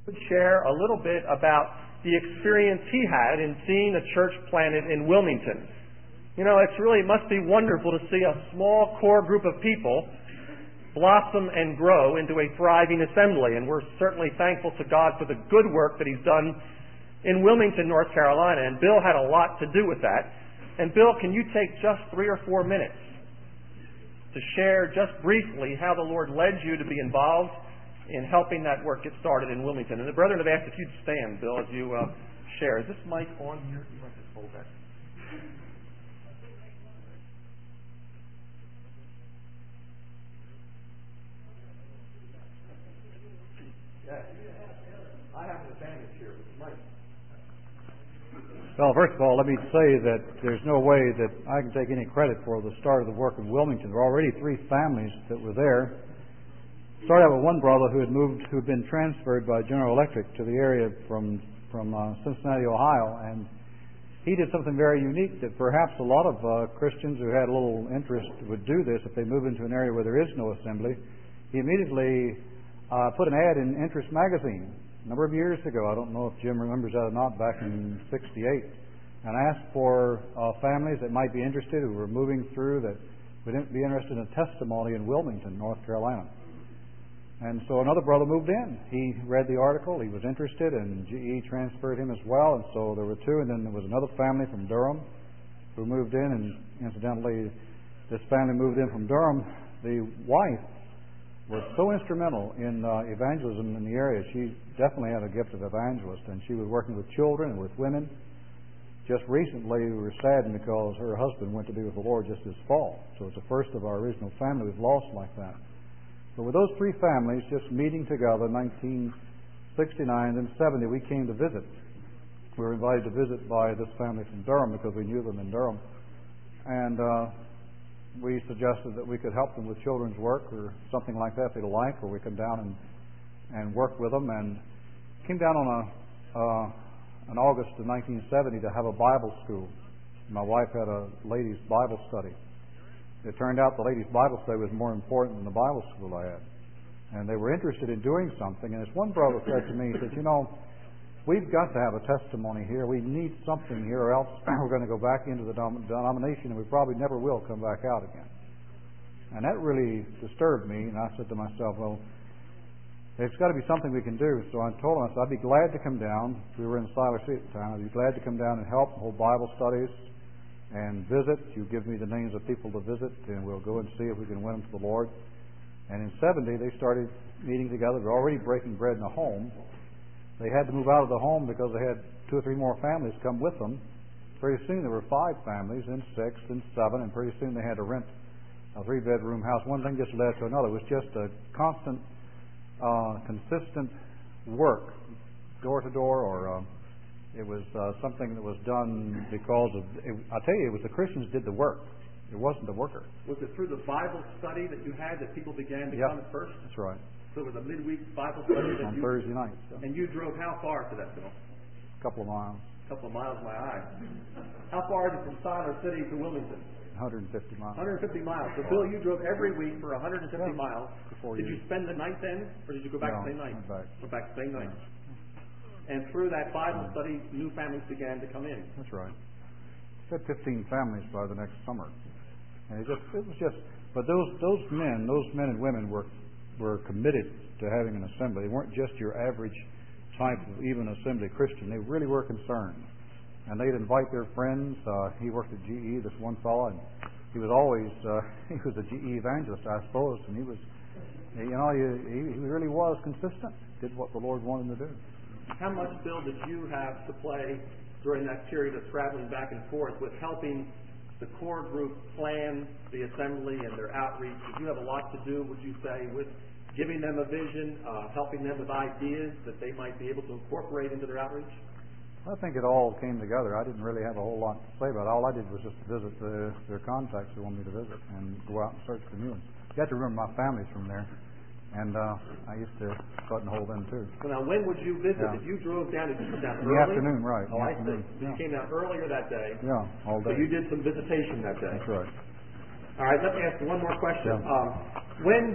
would share a little bit about the experience he had in seeing a church planted in Wilmington. You know, it must be wonderful to see a small core group of people blossom and grow into a thriving assembly. And we're certainly thankful to God for the good work that He's done in Wilmington, North Carolina. And Bill had a lot to do with that. And Bill, can you take just 3 or 4 minutes to share just briefly how the Lord led you to be involved in helping that work get started in Wilmington? And the brethren have asked if you'd stand, Bill, as you share. Is this mic on here? You might just hold that. I have an advantage here with the mic. Well, first of all, let me say that there's no way that I can take any credit for the start of the work in Wilmington. There were already 3 families that were there. Started out with one brother who had been transferred by General Electric to the area from Cincinnati, Ohio, and he did something very unique that perhaps a lot of Christians who had a little interest would do this if they move into an area where there is no assembly. He immediately put an ad in Interest magazine a number of years ago. I don't know if Jim remembers that or not, back in '68, and asked for families that might be interested, who were moving through, that would be interested in a testimony in Wilmington, North Carolina. And so another brother moved in. He read the article, he was interested, and GE transferred him as well. And so there were 2, and then there was another family from Durham who moved in, and incidentally, this family moved in from Durham. The wife was so instrumental in evangelism in the area. She definitely had a gift of evangelist, and she was working with children and with women. Just recently, we were saddened because her husband went to be with the Lord just this fall. So it's the first of our original family we've lost like that. But with those 3 families just meeting together in 1969 and 70, we came to visit. We were invited to visit by this family from Durham because we knew them in Durham. And we suggested that we could help them with children's work or something like that if they'd like, or we come down and work with them. And came down on in August of 1970 to have a Bible school. My wife had a ladies' Bible study. It turned out the ladies' Bible study was more important than the Bible school I had. And they were interested in doing something. And as one brother said to me, he said, you know, we've got to have a testimony here. We need something here, or else we're going to go back into the denomination, and we probably never will come back out again. And that really disturbed me. And I said to myself, well, there's got to be something we can do. So I told him, I said, I'd be glad to come down. We were in Siler City at the time. I'd be glad to come down and help hold Bible studies and visit. You give me the names of people to visit, and we'll go and see if we can win them to the Lord. And in 70, they started meeting together. They're already breaking bread in a home. They had to move out of the home because they had 2 or 3 more families come with them. Pretty soon there were 5 families, then 6, then 7, and pretty soon they had to rent a 3-bedroom house. One thing just led to another. It was just a constant, consistent work, door to door, or it was something that was done because of, I tell you, it was the Christians did the work. It wasn't the worker. Was it through the Bible study that you had that people began to come at first? That's right. So it was a midweek Bible study that on Thursday night. So. And you drove how far to that, Bill? A couple of miles. A couple of miles, my eye. How far is it from Siler City to Wilmington? 150 miles. 150 miles. So Bill, you drove every week for 150 miles. Did you spend the night then, or did you go back the same night? Go back the same night. And through that Bible study, new families began to come in. That's right. We had 15 families by the next summer, and it was just. But those men and women were committed to having an assembly. They weren't just your average type of even assembly Christian. They really were concerned, and they'd invite their friends. He worked at GE. This one fellow, and he was always he was a GE evangelist, I suppose, and he was, he really was consistent. Did what the Lord wanted him to do. How much, Bill, did you have to play during that period of traveling back and forth with helping the core group plan the assembly and their outreach? Did you have a lot to do, would you say, with giving them a vision, helping them with ideas that they might be able to incorporate into their outreach? I think it all came together. I didn't really have a whole lot to say about it. All I did was just visit their contacts who wanted me to visit and go out and search for new ones. You have to remember my family's from there. And I used to buttonhole them too. So now, when would you visit? If you drove down, did you come down early? In the afternoon, right. Oh, I see. So you came down earlier that day. Yeah, all day. So you did some visitation that day. That's right. All right, let me ask you one more question. Yeah. When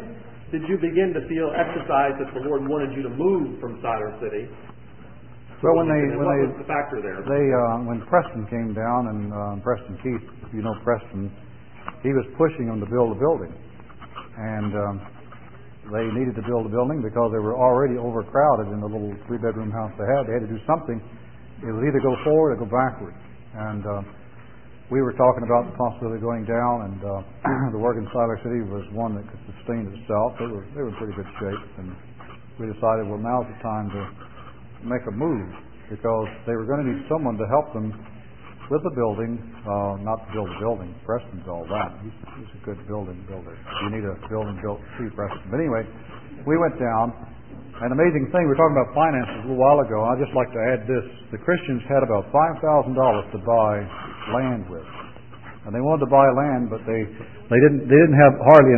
did you begin to feel exercised that the Lord wanted you to move from Siler City? Well, what was the factor there? When Preston came down, and Preston Keith, you know Preston, he was pushing them to build a building, and they needed to build a building because they were already overcrowded in the little 3-bedroom house they had. They had to do something. It was either go forward or go backward. And we were talking about the possibility of going down, and the work in Siler City was one that could sustain itself. They were in pretty good shape, and we decided, well, now's the time to make a move, because they were going to need someone to help them with the building, not to build a building. Preston's all that. He's a good building builder. You need a building built to Preston. But anyway, we went down. An amazing thing, we were talking about finances a little while ago. I'd just like to add this. The Christians had about $5,000 to buy land with. And they wanted to buy land, but they didn't have hardly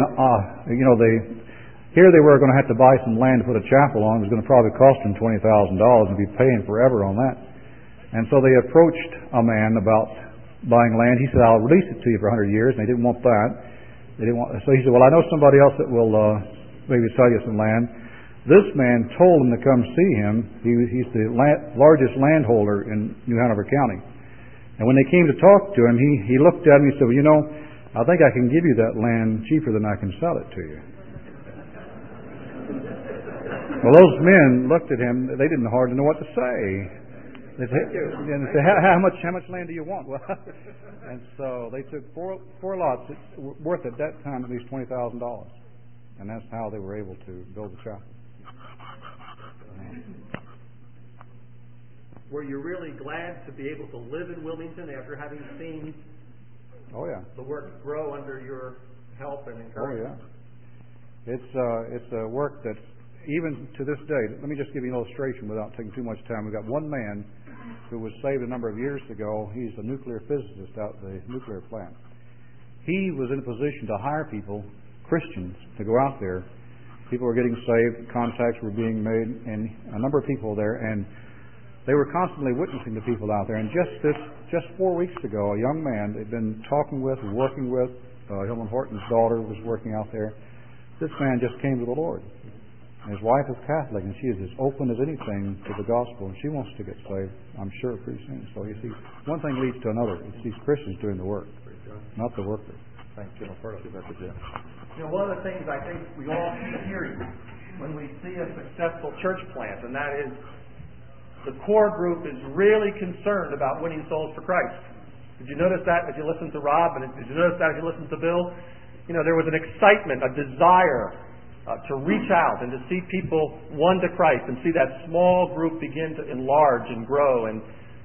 here they were going to have to buy some land to put a chapel on. It was going to probably cost them $20,000 and be paying forever on that. And so they approached a man about buying land. He said, I'll release it to you for 100 years. And they didn't want that. So he said, well, I know somebody else that will maybe sell you some land. This man told him to come see him. He's the largest landholder in New Hanover County. And when they came to talk to him, he looked at him and he said, well, you know, I think I can give you that land cheaper than I can sell it to you. Well, those men looked at him. They didn't hardly know what to say. They said, how much land do you want? Well, and so they took four lots worth at that time at least $20,000, and that's how they were able to build the chapel. Were you really glad to be able to live in Wilmington after having seen the work grow under your help and encouragement? Oh yeah, it's a work that's even to this day. Let me just give you an illustration without taking too much time. We've got one man who was saved a number of years ago. He's a nuclear physicist out at the nuclear plant. He was in a position to hire people, Christians, to go out there. People were getting saved, contacts were being made, and a number of people there, and they were constantly witnessing to people out there. And just 4 weeks ago, a young man they'd been talking with, working with, Hillman Horton's daughter was working out there. This man just came to the Lord. And his wife is Catholic, and she is as open as anything to the gospel, and she wants to get saved, I'm sure, pretty soon. So you see, one thing leads to another. It's these Christians doing the work, not the worker. Thank you. One of the things I think we all hear when we see a successful church plant, and that is the core group is really concerned about winning souls for Christ. Did you notice that as you listened to Rob, and did you notice that as you listened to Bill? You know, there was an excitement, a desire to reach out and to see people won to Christ and see that small group begin to enlarge and grow. And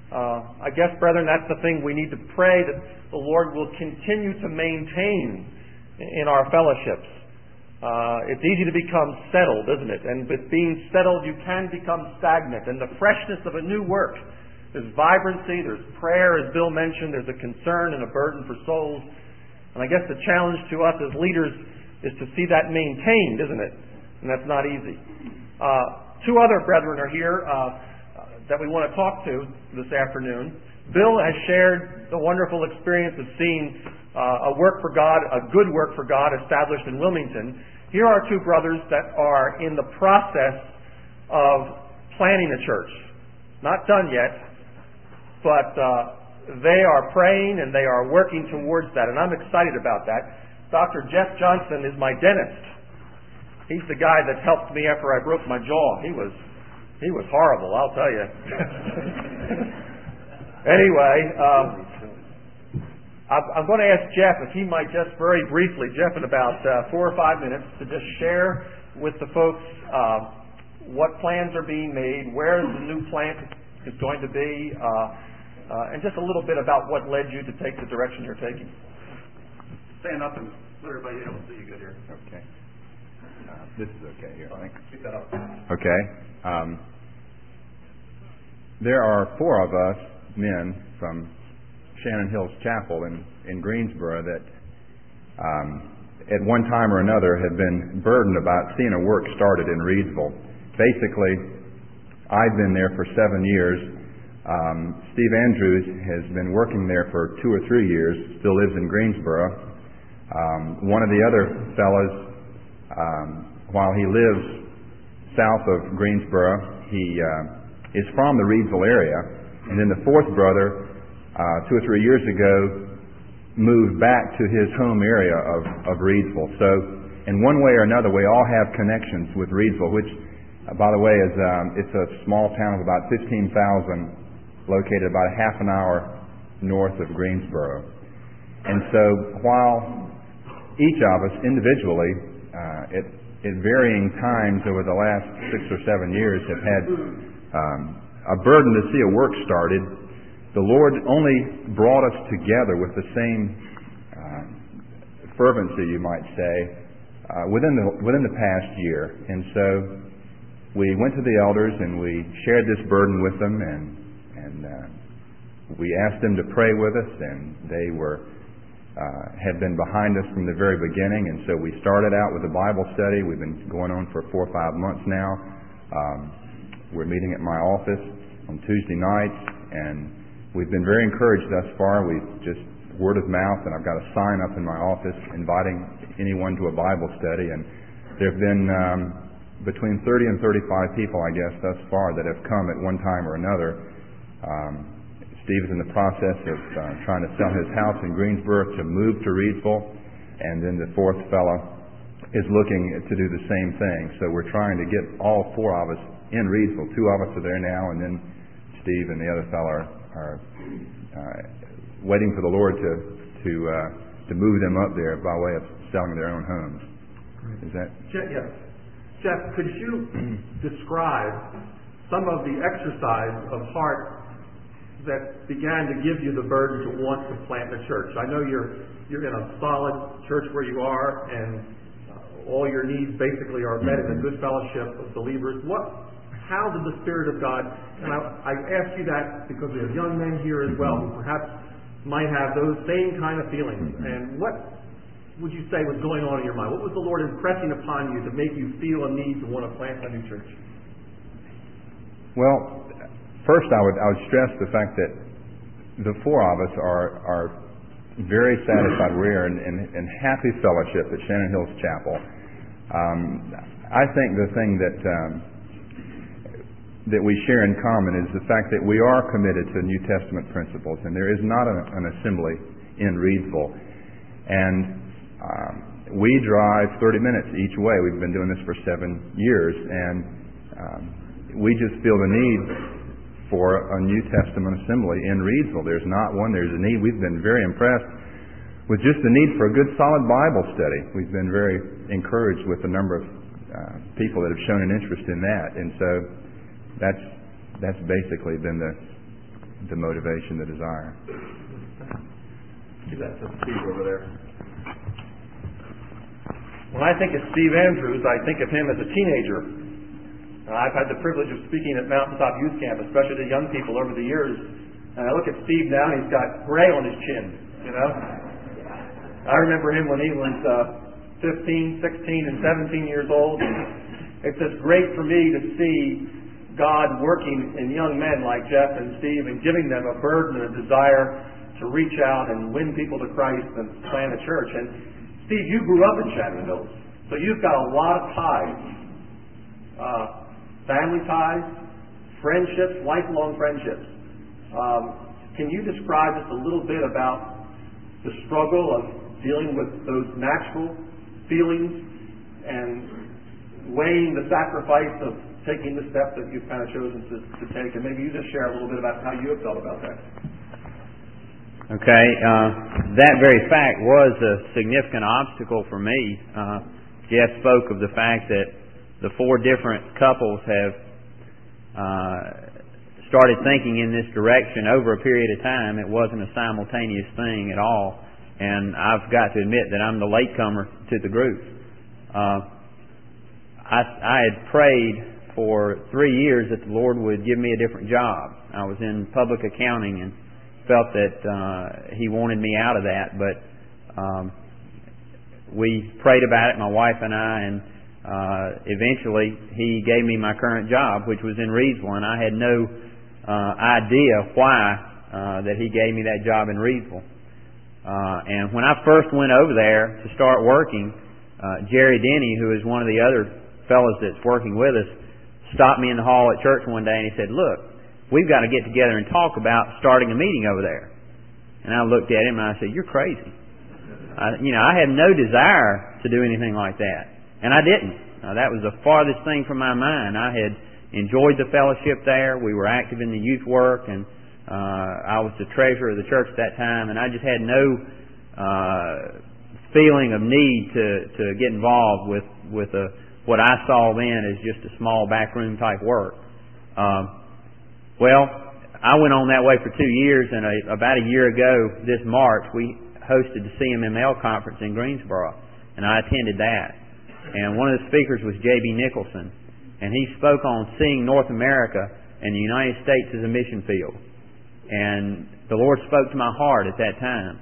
I guess, brethren, that's the thing we need to pray, that the Lord will continue to maintain in our fellowships. It's easy to become settled, isn't it? And with being settled, you can become stagnant. And the freshness of a new work, there's vibrancy, there's prayer, as Bill mentioned, there's a concern and a burden for souls. And I guess the challenge to us as leaders is to see that maintained, isn't it? And that's not easy. Two other brethren are here that we want to talk to this afternoon. Bill has shared the wonderful experience of seeing a work for God, a good work for God established in Wilmington. Here are two brothers that are in the process of planning a church. Not done yet, but they are praying and they are working towards that, and I'm excited about that. Dr. Jeff Johnson is my dentist. He's the guy that helped me after I broke my jaw. He was horrible, I'll tell you. Anyway, I'm going to ask Jeff if he might just very briefly, Jeff, in about 4 or 5 minutes, to just share with the folks what plans are being made, where the new plant is going to be, and just a little bit about what led you to take the direction you're taking. Stand up and let everybody else see you good here. Okay. This is okay here. Thanks. Keep that up. Okay. There are 4 of us men from Shannon Hills Chapel in Greensboro that at one time or another have been burdened about seeing a work started in Reedsville. Basically, I've been there for 7 years. Steve Andrews has been working there for 2 or 3 years, still lives in Greensboro. One of the other fellows while he lives south of Greensboro, he is from the Reedsville area. And then the fourth brother, 2 or 3 years ago, moved back to his home area of Reedsville. So in one way or another, we all have connections with Reedsville, which, by the way, is it's a small town of about 15,000, located about a half an hour north of Greensboro. And so while each of us individually, at varying times over the last 6 or 7 years, have had a burden to see a work started, the Lord only brought us together with the same fervency, you might say, within the past year. And so we went to the elders and we shared this burden with them, and we asked them to pray with us, and they had been behind us from the very beginning. And so we started out with a Bible study. We've been going on for 4 or 5 months now. We're meeting at my office on Tuesday nights, and we've been very encouraged thus far. We've just word of mouth, and I've got a sign up in my office inviting anyone to a Bible study. And there have been between 30 and 35 people, I guess, thus far that have come at one time or another. Steve is in the process of trying to sell his house in Greensboro to move to Reedsville, and then the fourth fellow is looking to do the same thing. So we're trying to get all 4 of us in Reedsville. 2 of us are there now, and then Steve and the other fellow are waiting for the Lord to move them up there by way of selling their own homes. Is that? Yes. Jeff, could you describe some of the exercise of heart that began to give you the burden to want to plant a church? I know you're in a solid church where you are, and all your needs basically are met in a good fellowship of believers. How did the Spirit of God, and I ask you that because we have young men here as well who perhaps might have those same kind of feelings. And what would you say was going on in your mind? What was the Lord impressing upon you to make you feel a need to want to plant a new church? Well, first I would stress the fact that the 4 of us are very satisfied. We're in happy fellowship at Shannon Hills Chapel. I think the thing that we share in common is the fact that we are committed to New Testament principles, and there is not an assembly in Reedsville. And we drive 30 minutes each way. We've been doing this for 7 years, and we just feel the need for a New Testament assembly in Reedsville. There's not one. There's a need. We've been very impressed with just the need for a good, solid Bible study. We've been very encouraged with the number of people that have shown an interest in that. And so that's basically been the motivation, the desire. Give that to Steve over there. When I think of Steve Andrews, I think of him as a teenager. I've had the privilege of speaking at Mountaintop Youth Camp, especially to young people over the years. And I look at Steve now, and he's got gray on his chin, you know. I remember him when he was 15, 16, and 17 years old. It's just great for me to see God working in young men like Jeff and Steve and giving them a burden and a desire to reach out and win people to Christ and plant a church. And Steve, you grew up in Shannon Hills, so you've got a lot of ties. Family ties, friendships, lifelong friendships. Can you describe just a little bit about the struggle of dealing with those natural feelings and weighing the sacrifice of taking the step that you've kind of chosen to take? And maybe you just share a little bit about how you have felt about that. Okay, that very fact was a significant obstacle for me. Jeff spoke of the fact that the 4 different couples have started thinking in this direction over a period of time. It wasn't a simultaneous thing at all, and I've got to admit that I'm the latecomer to the group. I had prayed for 3 years that the Lord would give me a different job. I was in public accounting and felt that He wanted me out of that, but we prayed about it, my wife and I, and eventually He gave me my current job, which was in Reedsville, and I had no idea why that He gave me that job in Reedsville. And when I first went over there to start working, Jerry Denny, who is one of the other fellows that's working with us, stopped me in the hall at church one day and he said, "Look, we've got to get together and talk about starting a meeting over there." And I looked at him and I said, "You're crazy." I had no desire to do anything like that. And I didn't. That was the farthest thing from my mind. I had enjoyed the fellowship there. We were active in the youth work, and I was the treasurer of the church at that time, and I just had no feeling of need to get involved with what I saw then as just a small backroom type work. Well, I went on that way for 2 years, and about a year ago, this March, we hosted the CMML conference in Greensboro, and I attended that. And one of the speakers was J.B. Nicholson, and he spoke on seeing North America and the United States as a mission field. And the Lord spoke to my heart at that time,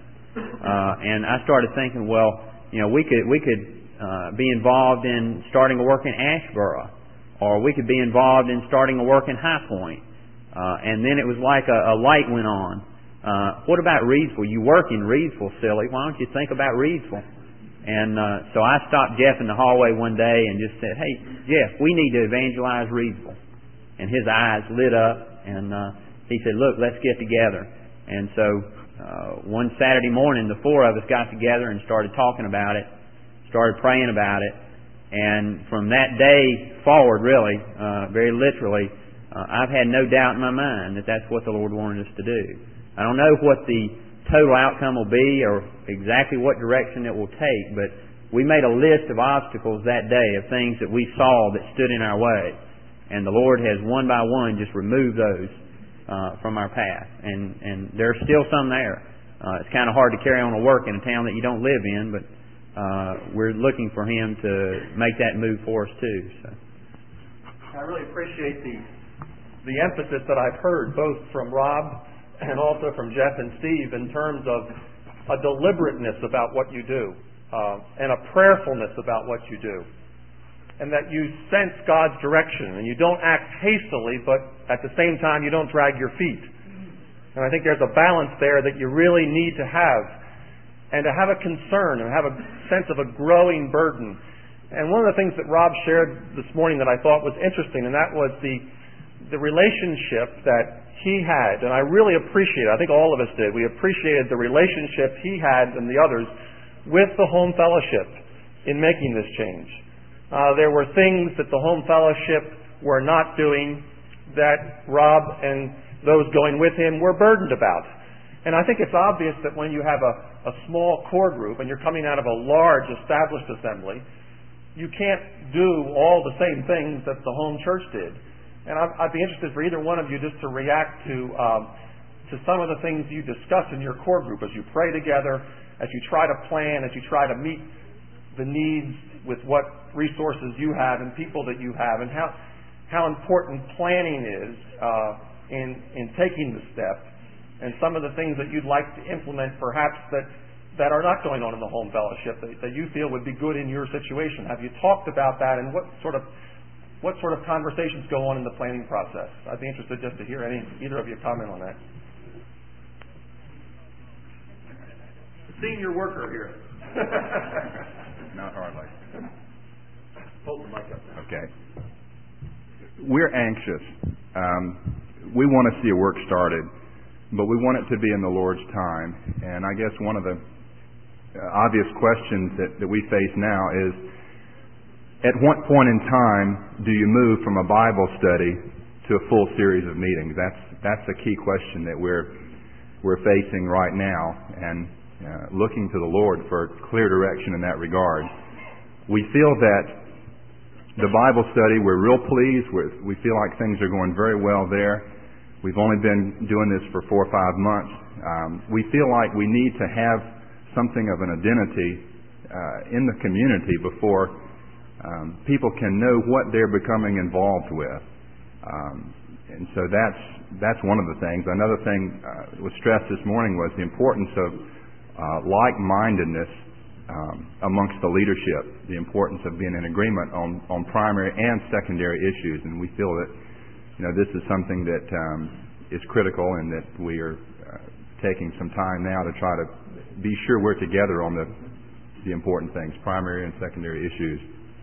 and I started thinking, well, we could be involved in starting a work in Asheboro, or we could be involved in starting a work in High Point. And then it was like a light went on. What about Reedsville? You work in Reedsville, silly. Why don't you think about Reedsville? And so I stopped Jeff in the hallway one day and just said, "Hey, Jeff, we need to evangelize Reedsville." And his eyes lit up, and he said, "Look, let's get together." And so one Saturday morning, the four of us got together and started talking about it, started praying about it. And from that day forward, really, very literally, I've had no doubt in my mind that that's what the Lord wanted us to do. I don't know what the total outcome will be or exactly what direction it will take, but we made a list of obstacles that day of things that we saw that stood in our way. And the Lord has one by one just removed those from our path. And there's still some there. It's kind of hard to carry on a work in a town that you don't live in, but we're looking for Him to make that move for us too. So I really appreciate the emphasis that I've heard both from Rob and also from Jeff and Steve in terms of a deliberateness about what you do and a prayerfulness about what you do, and that you sense God's direction and you don't act hastily, but at the same time you don't drag your feet. And I think there's a balance there that you really need to have, and to have a concern and have a sense of a growing burden. And one of the things that Rob shared this morning that I thought was interesting, and that was the relationship that he had, and I really appreciate it. I think all of us did. We appreciated the relationship he had and the others with the home fellowship in making this change. There were things that the home fellowship were not doing that Rob and those going with him were burdened about. And I think it's obvious that when you have a small core group and you're coming out of a large established assembly, you can't do all the same things that the home church did. And I'd be interested for either one of you just to react to some of the things you discuss in your core group as you pray together, as you try to plan, as you try to meet the needs with what resources you have and people that you have, and how important planning is in taking the step, and some of the things that you'd like to implement perhaps that are not going on in the home fellowship that you feel would be good in your situation. Have you talked about that, and what sort of conversations go on in the planning process? I'd be interested just to hear either of you comment on that. Senior worker here. Not hardly. Hold the mic up. Okay. We're anxious. We want to see a work started, but we want it to be in the Lord's time. And I guess one of the obvious questions that we face now is, at what point in time do you move from a Bible study to a full series of meetings? That's a key question that we're facing right now, and looking to the Lord for clear direction in that regard. We feel that the Bible study, we're real pleased with. We feel like things are going very well there. We've only been doing this for 4 or 5 months. We feel like we need to have something of an identity in the community before people can know what they're becoming involved with. And so that's one of the things. Another thing that was stressed this morning was the importance of like-mindedness amongst the leadership, the importance of being in agreement on primary and secondary issues. And we feel that this is something that is critical, and that we are taking some time now to try to be sure we're together on the the important things, primary and secondary issues.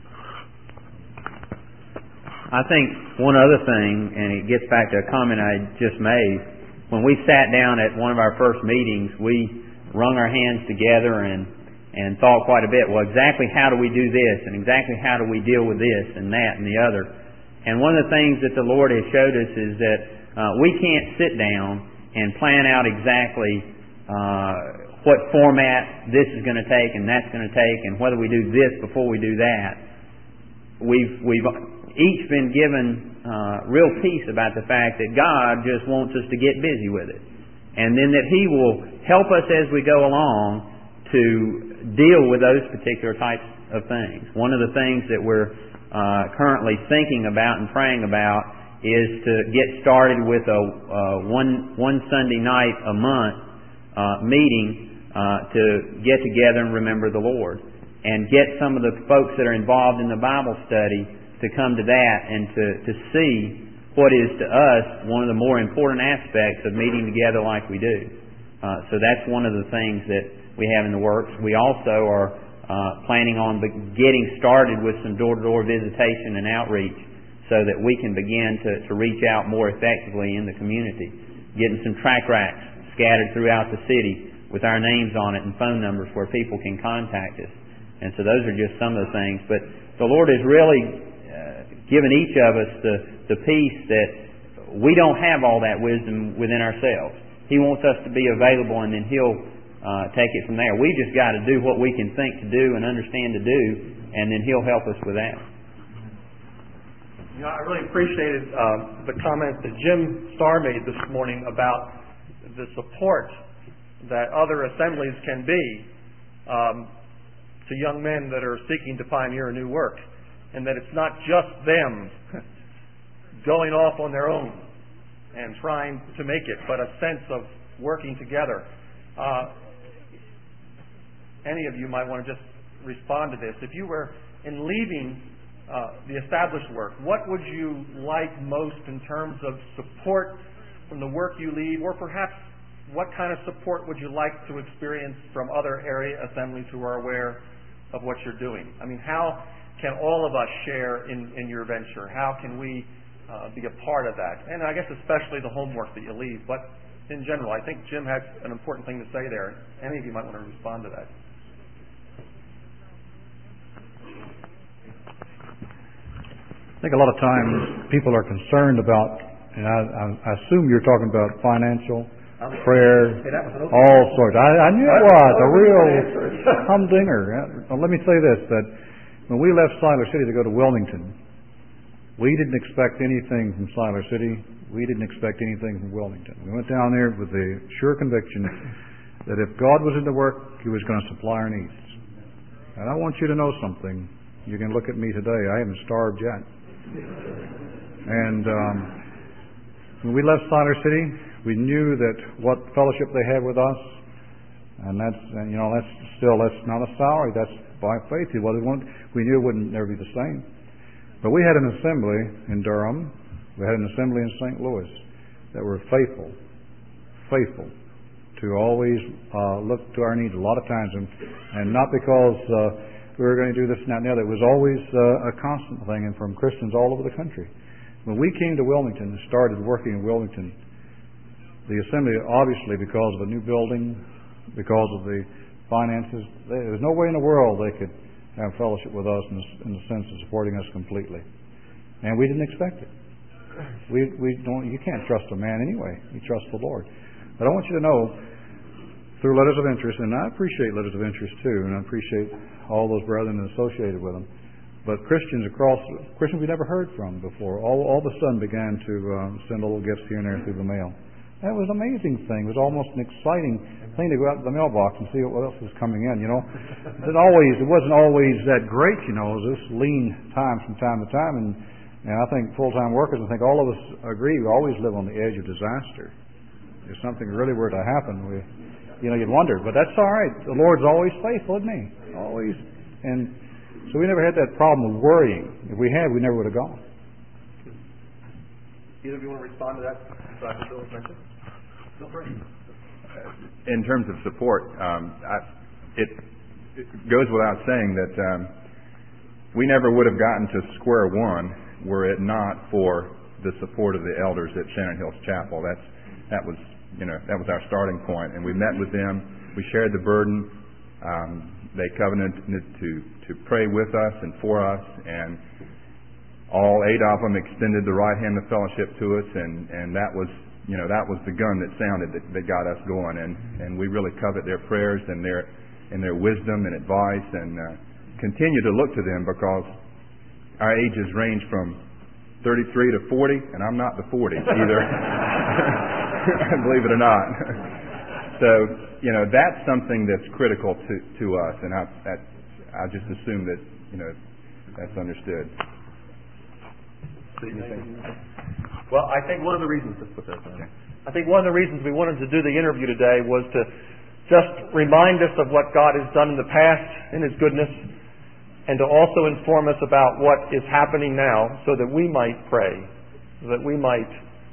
I think one other thing, and it gets back to a comment I just made, when we sat down at one of our first meetings, we wrung our hands together and thought quite a bit, well, exactly how do we do this, and exactly how do we deal with this and that and the other. And one of the things that the Lord has showed us is that we can't sit down and plan out exactly what format this is going to take and that's going to take, and whether we do this before we do that. We've each been given real peace about the fact that God just wants us to get busy with it, and then that He will help us as we go along to deal with those particular types of things. One of the things that we're currently thinking about and praying about is to get started with a one Sunday night a month meeting to get together and remember the Lord, and get some of the folks that are involved in the Bible study to come to that and to see what is to us one of the more important aspects of meeting together like we do. So that's one of the things that we have in the works. We also are planning on getting started with some door-to-door visitation and outreach so that we can begin to reach out more effectively in the community, getting some tract racks scattered throughout the city with our names on it and phone numbers where people can contact us. And so those are just some of the things. But the Lord has really given each of us the peace that we don't have all that wisdom within ourselves. He wants us to be available, and then He'll take it from there. We just got to do what we can think to do and understand to do, and then He'll help us with that. You know, I really appreciated the comment that Jim Starr made this morning about the support that other assemblies can be to young men that are seeking to pioneer a new work, and that it's not just them going off on their own and trying to make it, but a sense of working together. Any of you might want to just respond to this. If you were in leaving the established work, what would you like most in terms of support from the work you leave, or perhaps what kind of support would you like to experience from other area assemblies who are aware of what you're doing? I mean, how can all of us share in your venture? How can we be a part of that? And I guess especially the homework that you leave, but in general, I think Jim has an important thing to say there. Any of you might want to respond to that. I think a lot of times people are concerned about, and I assume you're talking about financial, prayer, all sorts. I knew it was a real humdinger. Let me say this, that when we left Siler City to go to Wilmington, we didn't expect anything from Siler City. We didn't expect anything from Wilmington. We went down there with the sure conviction that if God was in the work, He was going to supply our needs. And I want you to know something. You can look at me today. I haven't starved yet. And when we left Siler City, we knew that what fellowship they had with us, and that's not a salary. That's by faith. We knew it wouldn't never be the same. But we had an assembly in Durham. We had an assembly in St. Louis that were faithful to always look to our needs a lot of times, and not because we were going to do this and that and the other. It was always a constant thing, and from Christians all over the country. When we came to Wilmington and started working in Wilmington, the assembly, obviously because of a new building, because of the finances, there was no way in the world they could have fellowship with us in the sense of supporting us completely. And we didn't expect it. You can't trust a man anyway. You trust the Lord. But I want you to know, through letters of interest, and I appreciate letters of interest too, and I appreciate all those brethren associated with them, but Christians we never heard from before, all of a sudden began to send little gifts here and there through the mail. That was an amazing thing. It was almost an exciting thing to go out to the mailbox and see what else was coming in, It wasn't always that great, It was this lean time from time to time, and I think full-time workers, I think all of us agree, we always live on the edge of disaster. If something really were to happen, you'd wonder. But that's all right. The Lord's always faithful, isn't He? Always. And so we never had that problem of worrying. If we had, we never would have gone. Either of you want to respond to that? Dr. Phil mentioned? In terms of support, it goes without saying that we never would have gotten to square one were it not for the support of the elders at Shannon Hills Chapel. That was our starting point, and we met with them. We shared the burden. They covenanted to pray with us and for us, and all 8 of them extended the right hand of fellowship to us, and that was the gun that sounded that got us going, and we really covet their prayers and their wisdom and advice, and continue to look to them because our ages range from 33 to 40, and I'm not the 40 either, believe it or not. So, that's something that's critical to us, and I just assume that, that's understood. Well, I think one of the reasons we wanted to do the interview today was to just remind us of what God has done in the past in His goodness, and to also inform us about what is happening now so that we might pray, so that we might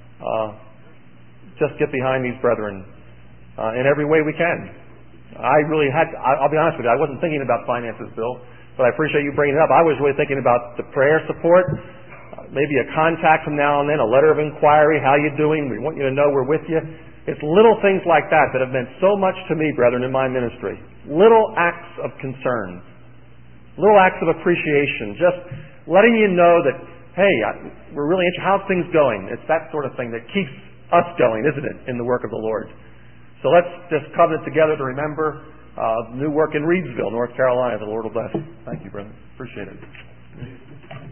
just get behind these brethren in every way we can. I'll be honest with you, I wasn't thinking about finances, Bill, but I appreciate you bringing it up. I was really thinking about the prayer support, maybe a contact from now and then, a letter of inquiry, how you doing, we want you to know we're with you. It's little things like that have meant so much to me, brethren, in my ministry. Little acts of concern. Little acts of appreciation, just letting you know that, hey, we're really interested. How's things going? It's that sort of thing that keeps us going, isn't it, in the work of the Lord? So let's just covenant together to remember new work in Reedsville, North Carolina. The Lord will bless. Thank you, brother. Appreciate it.